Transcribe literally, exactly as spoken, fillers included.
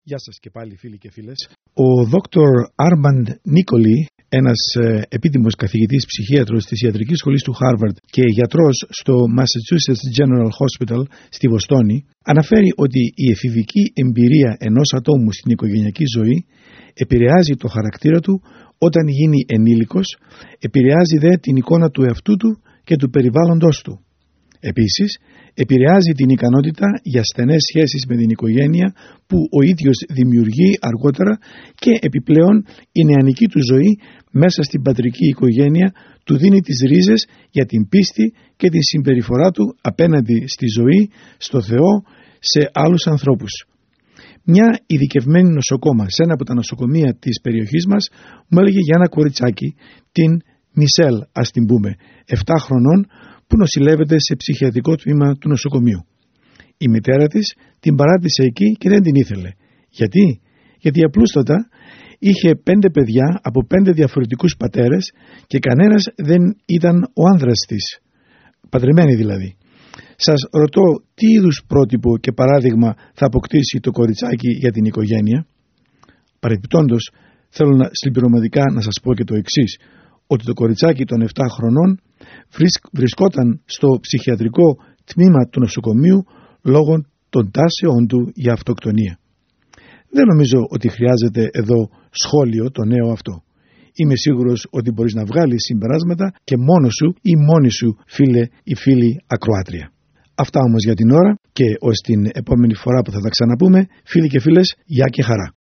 Γεια σας και πάλι φίλοι και φίλες. Ο δόκτωρ Armand Nicolli, ένας ε, επίτιμος καθηγητής ψυχίατρος της ιατρικής σχολής του Harvard και γιατρός στο Massachusetts General Hospital στη Βοστόνη, αναφέρει ότι η εφηβική εμπειρία ενός ατόμου στην οικογενειακή ζωή επηρεάζει το χαρακτήρα του όταν γίνει ενήλικος, επηρεάζει δε την εικόνα του εαυτού του και του περιβάλλοντος του. Επίσης, επηρεάζει την ικανότητα για στενές σχέσεις με την οικογένεια που ο ίδιος δημιουργεί αργότερα και επιπλέον η νεανική του ζωή μέσα στην πατρική οικογένεια του δίνει τις ρίζες για την πίστη και την συμπεριφορά του απέναντι στη ζωή, στο Θεό, σε άλλους ανθρώπους. Μια ειδικευμένη νοσοκόμα σε ένα από τα νοσοκομεία της περιοχής μας μου έλεγε για ένα κοριτσάκι, την Μισελ ας την πούμε, επτά χρονών, που νοσηλεύεται σε ψυχιατρικό τμήμα του νοσοκομείου. Η μητέρα της την παράτησε εκεί και δεν την ήθελε. Γιατί? Γιατί απλούστατα είχε πέντε παιδιά από πέντε διαφορετικούς πατέρες και κανένας δεν ήταν ο άνδρας της, παντρεμένη δηλαδή. Σας ρωτώ, τι είδους πρότυπο και παράδειγμα θα αποκτήσει το κοριτσάκι για την οικογένεια? Παρεπιπτόντως, θέλω να, συμπληρωματικά να σας πω και το εξής, ότι το κοριτσάκι των επτά χρονών βρισκόταν στο ψυχιατρικό τμήμα του νοσοκομείου λόγω των τάσεών του για αυτοκτονία. Δεν νομίζω ότι χρειάζεται εδώ σχόλιο το νέο αυτό. Είμαι σίγουρος ότι μπορείς να βγάλεις συμπεράσματα και μόνος σου ή μόνη σου, φίλε ή φίλη ακροάτρια. Αυτά όμως για την ώρα και ως την επόμενη φορά που θα τα ξαναπούμε, φίλοι και φίλες, γεια και χαρά.